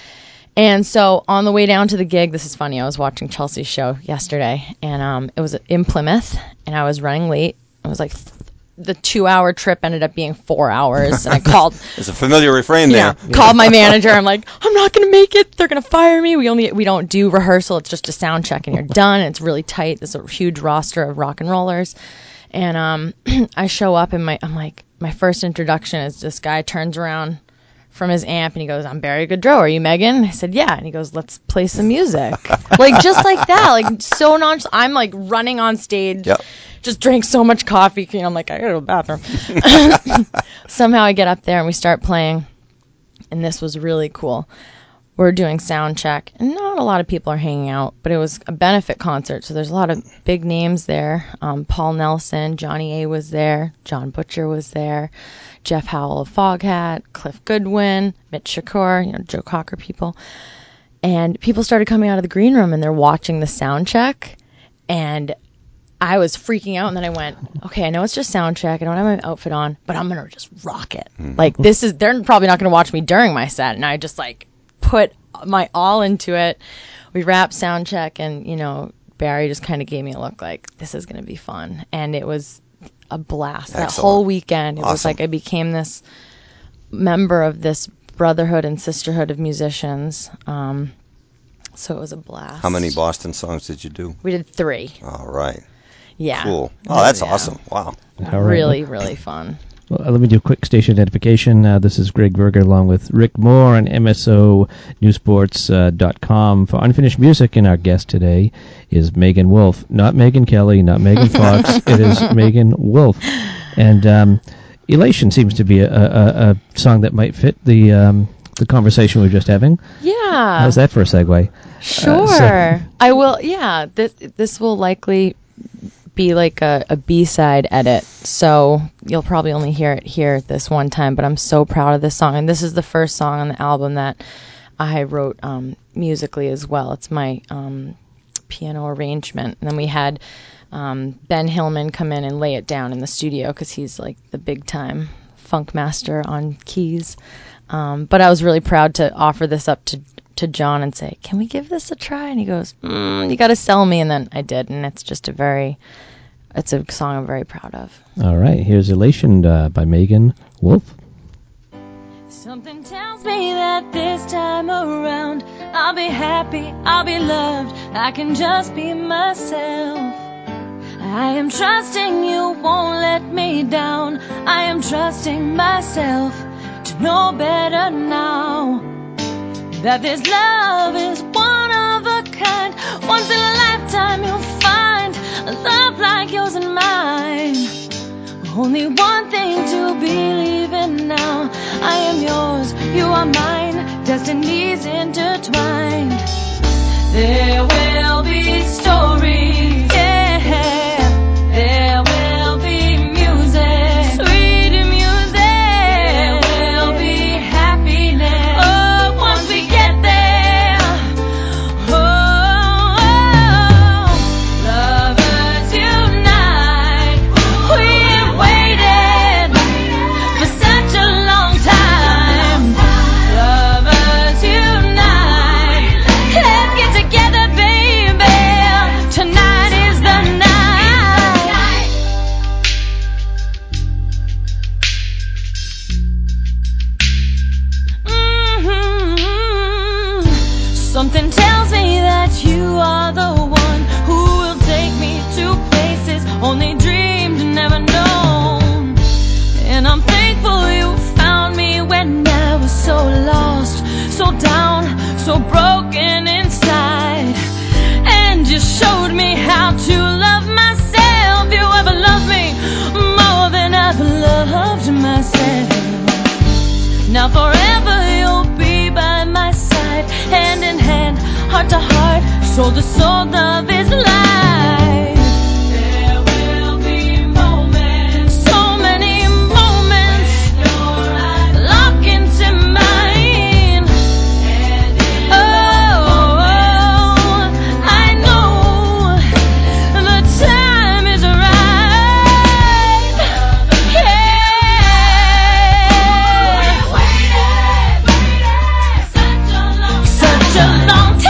And so on the way down to the gig, this is funny, I was watching Chelsea's show yesterday, and um, it was in Plymouth, and I was running late. It was like th- the two-hour trip ended up being four hours, and I called... There's a familiar refrain yeah, there. called my manager. I'm like, I'm not going to make it. They're going to fire me. We only we don't do rehearsal. It's just a sound check, and you're done. And it's really tight. There's a huge roster of rock and rollers. And um, I show up, and my I'm like, my first introduction is this guy turns around from his amp and he goes, I'm Barry Goodrow. Are you Megan? I said, yeah. And he goes, let's play some music. Like, just like that. Like, so nonchalant. I'm like running on stage. Yep. Just drank so much coffee. You know, I'm like, I gotta go to the bathroom. Somehow I get up there and we start playing. And this was really cool. We're doing sound check, and not a lot of people are hanging out, but it was a benefit concert, so there's a lot of big names there. Um, Paul Nelson, Johnny A was there, John Butcher was there, Jeff Howell of Foghat, Cliff Goodwin, Mitch Shakur, you know, Joe Cocker people. And people started coming out of the green room, and they're watching the sound check, and I was freaking out, and then I went, okay, I know it's just sound check. I don't have my outfit on, but I'm going to just rock it. Mm. Like, this is, they're probably not going to watch me during my set, and I just, like, put my all into it. We wrapped sound check, and, you know, Barry just kind of gave me a look like, this is going to be fun. And it was a blast. Excellent. That whole weekend, it Awesome. was like I became this member of this brotherhood and sisterhood of musicians. Um, so it was a blast. How many Boston songs did you do? We did three. All right. Yeah. Cool. Oh, that's Yeah. awesome. Wow. All right. Really, really fun. Well, uh, let me do a quick station identification. Uh, this is Greg Berger along with Rick Moore on M S O Newsports dot com for Unfinished Music, and our guest today is Megan Wolf. Not Megan Kelly, not Megan Fox. It is Megan Wolf. And um, Elation seems to be a, a, a song that might fit the um, the conversation we were just having. Yeah. How's that for a segue? Sure. Uh, so- I will, yeah. This, this will likely be like a, a B-side edit, so you'll probably only hear it here this one time, but I'm so proud of this song, and this is the first song on the album that I wrote um, musically as well. It's my um, piano arrangement, and then we had um, Ben Hillman come in and lay it down in the studio because he's like the big-time funk master on keys, um, but I was really proud to offer this up to to John and say, can we give this a try? And he goes, mm, you got to sell me. And then I did. And it's just a very, it's a song I'm very proud of. All right. Here's Elation uh, by Megan Wolf. Something tells me that this time around I'll be happy, I'll be loved, I can just be myself. I am trusting you won't let me down. I am trusting myself to know better now. That this love is one of a kind. Once in a lifetime you'll find a love like yours and mine. Only one thing to believe in now. I am yours, you are mine. Destinies intertwined. There will be stories. Yeah. There will be music. Sweet music. There will be happiness. Oh, once we get there. Oh, lovers unite. We've waited for such a long time. Lovers unite. Let's get together, baby. Tonight is the night. Mhm. Something tells me that you are the one who will take me to places only dreamed, never known. And I'm thankful you found me when I was so lost, so down, so broken inside. And you showed me how to love myself. You ever loved me more than I've loved myself. Now forever you'll be by my side, hand in hand, heart to heart, soul to soul, love is life. There will be moments, so many moments, when your eyes lock into mine. Oh, I know the time is right. Yeah. Such a long time.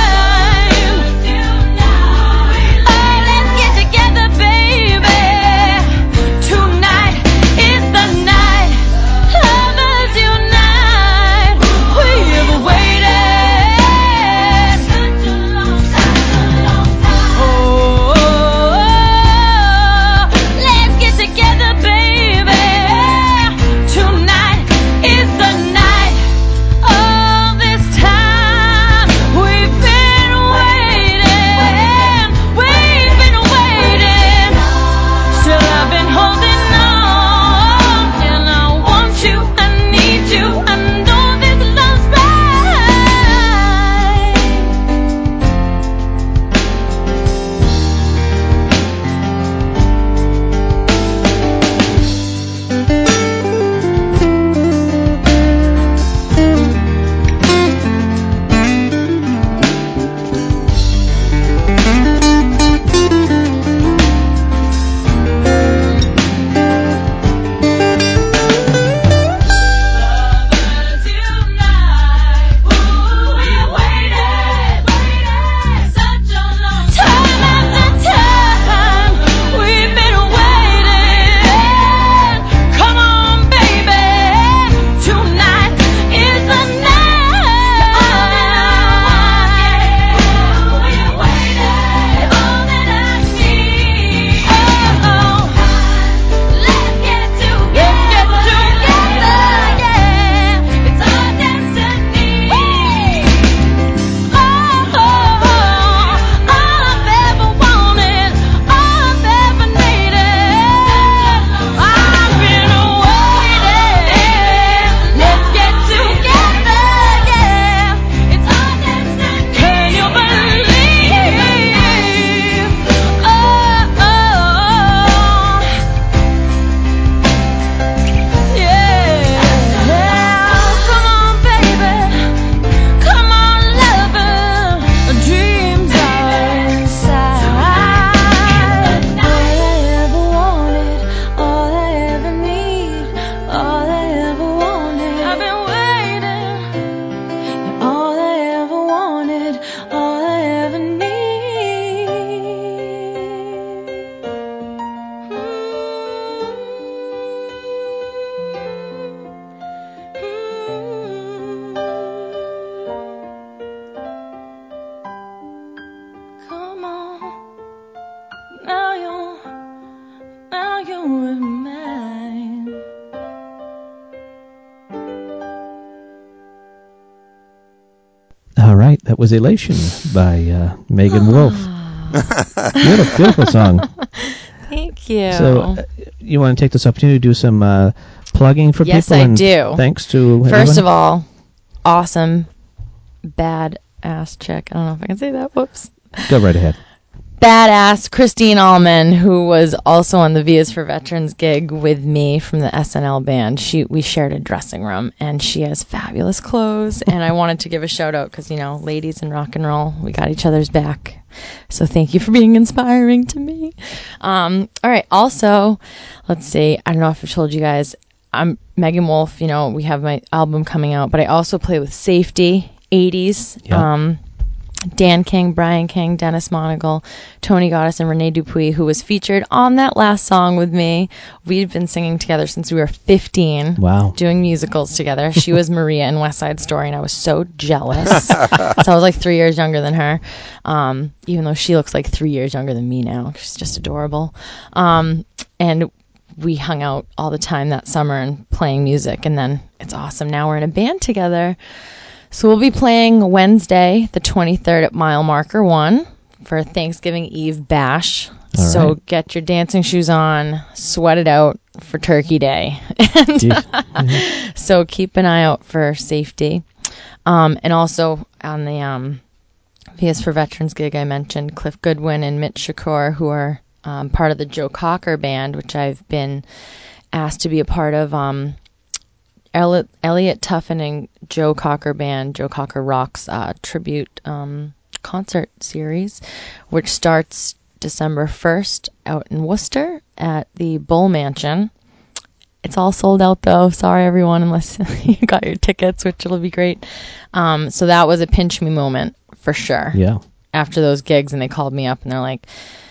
That was Elation by uh, Megan Wolf. Beautiful, beautiful song. Thank Thank you. So, uh, you want to take this opportunity to do some uh, plugging for yes, people? Yes, I and do. Thanks to First everyone? of all, awesome, badass chick. I don't know if I can say that. Whoops. Go right ahead. Badass Christine Allman, who was also on the V is for Veterans gig with me from the S N L band. She we shared a dressing room, and she has fabulous clothes. And I wanted to give a shout out because, you know, ladies in rock and roll, we got each other's back. So thank you for being inspiring to me. Um, all right. Also, let's see. I don't know if I told you guys. I'm Megan Wolf. You know, we have my album coming out, but I also play with Safety eighties. Yeah. Um, Dan King, Brian King, Dennis Monagle, Tony Goddess, and Renee Dupuis, who was featured on that last song with me. We've been singing together since we were fifteen. Wow. Doing musicals together. She was Maria in West Side Story, and I was so jealous. So I was like three years younger than her, um, even though she looks like three years younger than me now. She's just adorable. Um, and we hung out all the time that summer and playing music, and then it's awesome. Now we're in a band together. So we'll be playing Wednesday, the twenty-third at Mile Marker one for Thanksgiving Eve Bash. All so right. get your dancing shoes on, sweat it out for Turkey Day. and, mm-hmm. So keep an eye out for Safety. Um, and also on the um, V is for Veterans gig, I mentioned Cliff Goodwin and Mitch Shakur, who are um, part of the Joe Cocker Band, which I've been asked to be a part of. Um, Elliot, Elliot Tuffin and Joe Cocker Band, Joe Cocker Rocks uh, tribute um, concert series, which starts December first out in Worcester at the Bull Mansion. It's all sold out, though. Sorry, everyone, unless you got your tickets, which will be great. Um, so that was a pinch me moment for sure. Yeah. After those gigs, and they called me up, and they're like,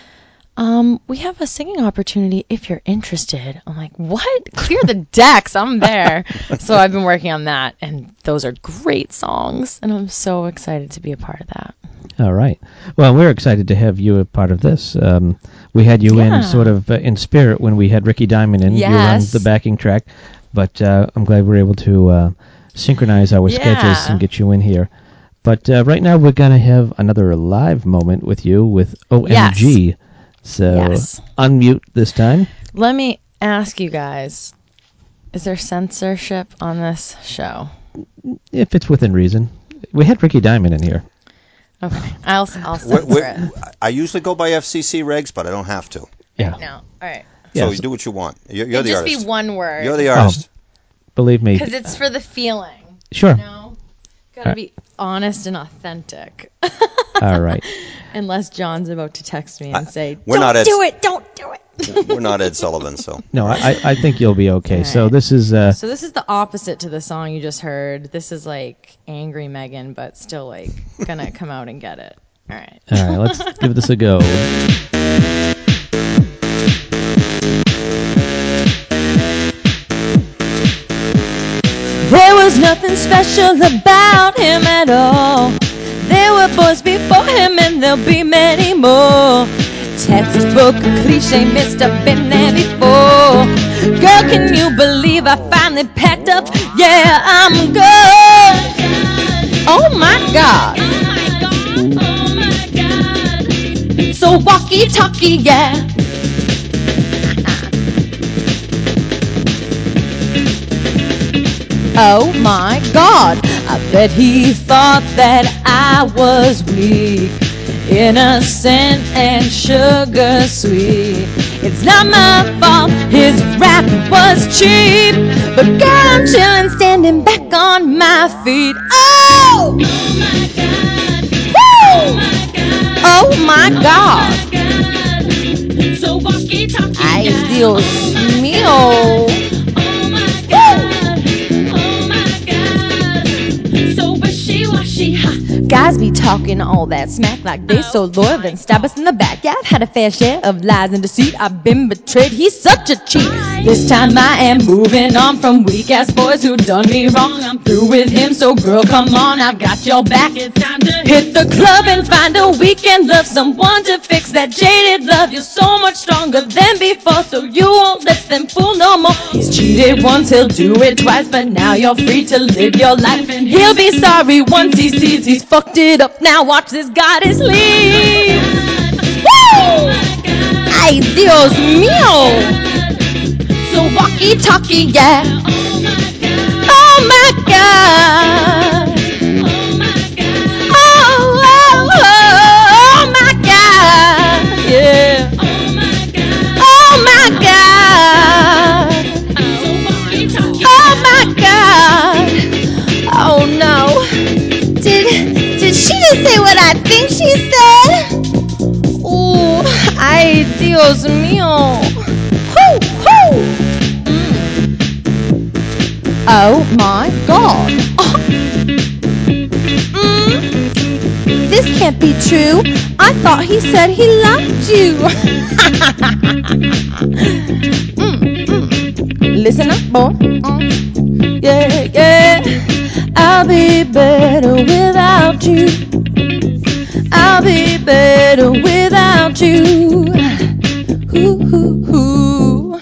Um, we have a singing opportunity if you're interested. I'm like, what? Clear the decks. I'm there. So I've been working on that, and those are great songs, and I'm so excited to be a part of that. All right. Well, we're excited to have you a part of this. Um, we had you yeah. in sort of uh, in spirit when we had Ricky Diamond in. Yes. You were on the backing track, but uh, I'm glad we're able to uh, synchronize our yeah. schedules and get you in here. But uh, right now we're going to have another live moment with you with O M G. Yes. So yes. unmute this time. Let me ask you guys, is there censorship on this show? If it's within reason. We had Ricky Diamond in here. Okay. I'll, I'll censor we're, we're, it. I usually go by F C C regs, but I don't have to. Yeah. No. All right. So yeah, you so do what you want. You're, you're It'd the just artist. be one word. You're the artist. Oh, believe me. Because it's for the feeling. Sure. You know? Gotta Uh, be honest and authentic. All right. Unless John's about to text me and I, say, we're don't not Ed, do it, don't do it. We're not Ed Sullivan, so. No, I, I think you'll be okay. All So right. this is... Uh, so this is the opposite to the song you just heard. This is like Angry Megan, but still like gonna come out and get it. All right. All right, let's give this a go. There was nothing special about him at all. There were boys before him and there'll be many more. Textbook cliche, mister been there before. Girl, can you believe I finally packed up? Yeah, I'm good. Oh my God. Oh my God. So walkie talkie, yeah. Oh my God, I bet he thought that I was weak, innocent and sugar sweet. It's not my fault, his rap was cheap, but girl, I'm chillin', standing back on my feet. Oh! Oh my God. Oh my God! Oh my God. So walkie talkie. Ay, Dios mío! Oh my God. Oh my God. So wishy-washy, ha. Guys be talking all that smack like they so loyal, then stab us in the back. Yeah, I've had a fair share of lies and deceit. I've been betrayed, he's such a cheat. This time I am moving on from weak-ass boys who done me wrong. I'm through with him, so girl, come on, I've got your back. It's time to Hit the club and find a weekend love, someone to fix that jaded love. You're so much stronger than before, so you won't let them fool no more. He's cheated once, he'll do it twice, but now you're free to live your life, and he'll be sorry once he sees he's fucked it up. Now watch this goddess leave. Woo! Ay, Dios mío. So walkie-talkie, yeah. Oh my God. Oh, oh, oh, oh my God. Yeah. Oh my God. Oh my God. Oh no. Did did she just say what I think she said? Ooh, ay, Dios mío. Whoo, whoo. Mm. Oh my God. Oh. Mm. This can't be true. I thought he said he loved you. mm, mm. Listen up, boy. Mm. Yeah, yeah. I'll be better without you. I'll be better without you. Ooh, ooh, ooh.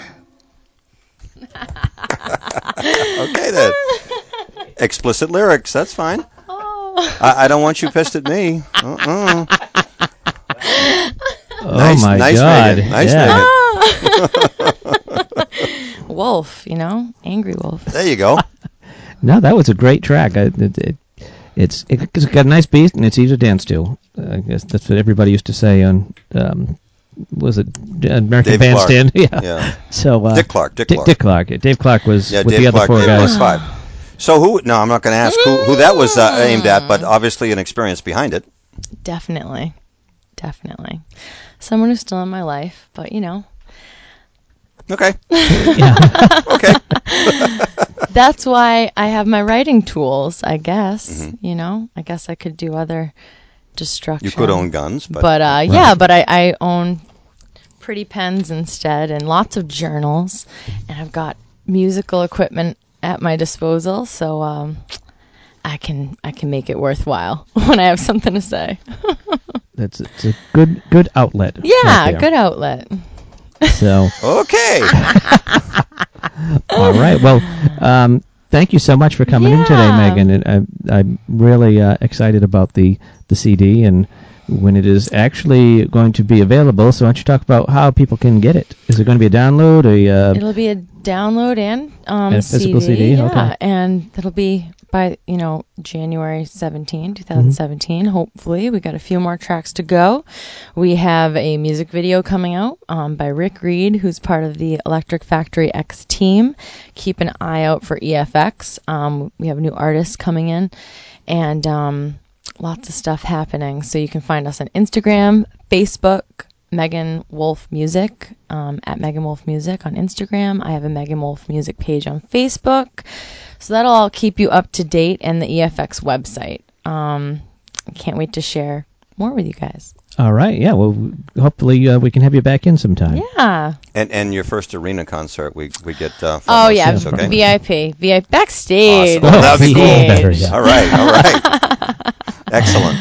Okay, then. Explicit lyrics. That's fine. Oh. I, I don't want you pissed at me. Uh-uh. Oh nice, my nice God! Megan. Nice yeah. Megan. Wolf, you know, angry wolf. There you go. No, that was a great track. I, it, it, it's it's got a nice beat and it's easy to dance to. Uh, I guess that's what everybody used to say on. Um, was it American Dave Bandstand? Clark. yeah. Yeah. So uh, Dick Clark. Dick Dick, Clark. Dick Clark. Dave Clark was Yeah, with Dave the other Clark, four Dave guys. Clark Five. So who? No, I'm not going to ask who who that was uh, aimed at, but obviously an experience behind it. Definitely. Definitely. Someone who's still in my life, but you know. Okay. Yeah. Okay. That's why I have my writing tools, I guess. Mm-hmm. You know, I guess I could do other destruction. You could own guns, but, But, uh, yeah, but I, I own pretty pens instead and lots of journals. And I've got musical equipment at my disposal, so um, I can I can make it worthwhile when I have something to say. That's it's a good good outlet. Yeah, right there. good outlet. So okay. all right. Well, um, thank you so much for coming in today, Yeah. Megan. And I, I'm really uh, excited about the, the C D and when it is actually going to be available. So why don't you talk about how people can get it? Is it going to be a download? A, uh, It'll be a download and um, And a physical C D? Yeah, Okay. and it'll be by you know January seventeenth, twenty seventeen. Mm-hmm. Hopefully, we got a few more tracks to go. We have a music video coming out um, by Rick Reed, who's part of the Electric Factory X team. Keep an eye out for E F X. Um, we have new artists coming in, and um, lots of stuff happening. So you can find us on Instagram, Facebook. Megan Wolf Music, um, at Megan Wolf Music on Instagram. I have a Megan Wolf Music page on Facebook. So that'll all keep you up to date, and the E F X website. Um, I can't wait to share more with you guys. all right. Yeah. Well, hopefully uh, we can have you back in sometime. Yeah. And and your first arena concert, we we get. Uh, front Oh, row yeah. seats, okay. V I P. V I P. Backstage. Awesome. Oh, that'd be cool. Backstage. Better, yeah. All right. All right. Excellent.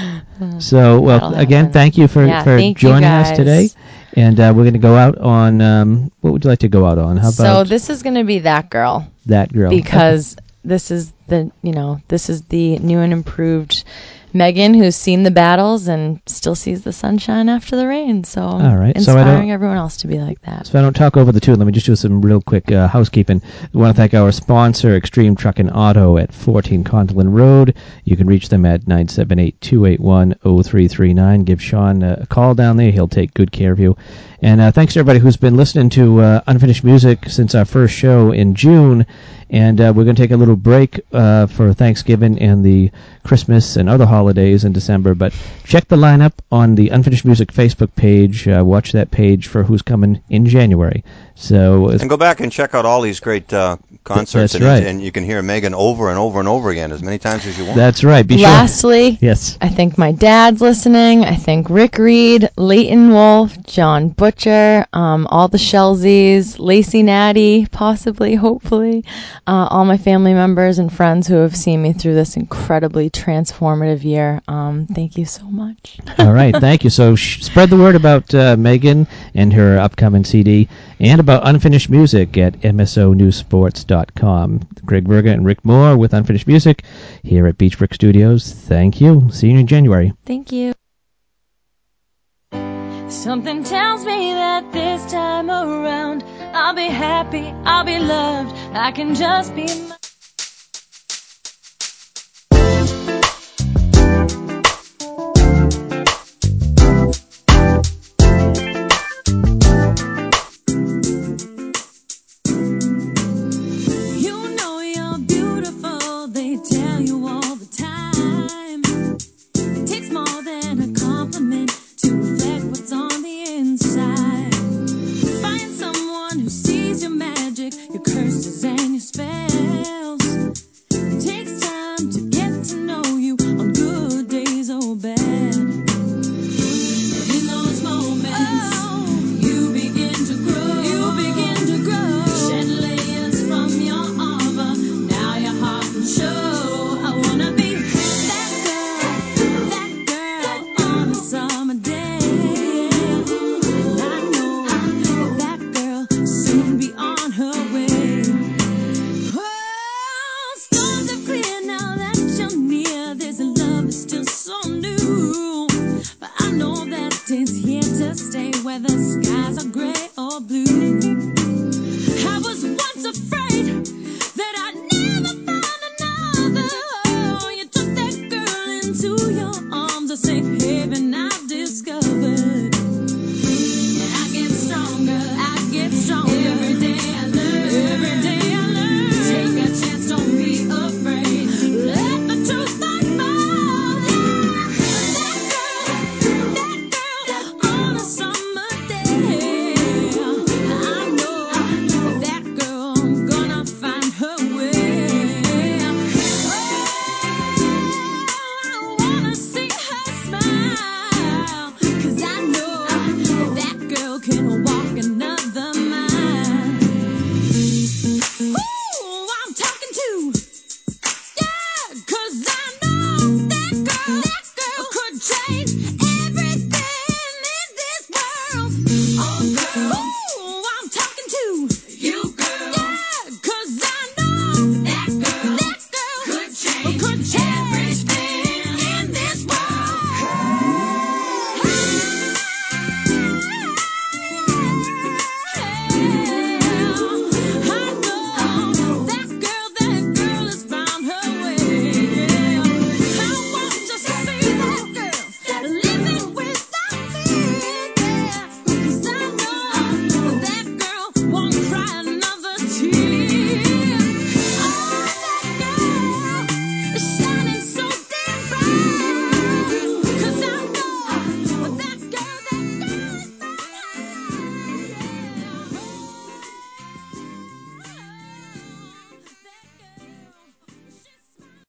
So, well, That'll again, happen. thank you for, Yeah, for thank you joining us guys. today. And uh, we're going to go out on, um, what would you like to go out on? How So about this is going to be That Girl. That Girl? Because this is the, you know, this is the new and improved Megan who's seen the battles and still sees the sunshine after the rain. So I'm All right. So I inspiring don't- everyone else to be like that. So I don't talk over the two, let me just do some real quick uh, housekeeping. We want to thank our sponsor, Extreme Truck and Auto at fourteen Continent Road. You can reach them at nine seven eight, two eight one, zero three three nine. Give Sean a call down there. He'll take good care of you. And uh, thanks to everybody who's been listening to uh, Unfinished Music since our first show in June. And uh, we're going to take a little break uh, for Thanksgiving and the Christmas and other holidays in December. But check the lineup on the Unfinished Music Facebook page. Uh, watch that page for who's coming in January. So And go back and check out all these great uh, concerts, That's and, right. and you can hear Megan over and over and over again as many times as you want. that's right. Be sure. Lastly, Yes. I think my dad's listening. I think Rick Reed, Leighton Wolf, John Butcher, um, all the Shelsies, Lacey Natty, possibly, hopefully, uh, all my family members and friends who have seen me through this incredibly transformative year. Um, thank you so much. All right, thank you. So sh- spread the word about uh, Megan and her upcoming C D and about Unfinished Music at M S O news sports dot com. Greg Berger and Rick Moore with Unfinished Music here at Beach Brick Studios. Thank you. See you in January. Thank you. Something tells me that this time around I'll be happy, I'll be loved, I can just be my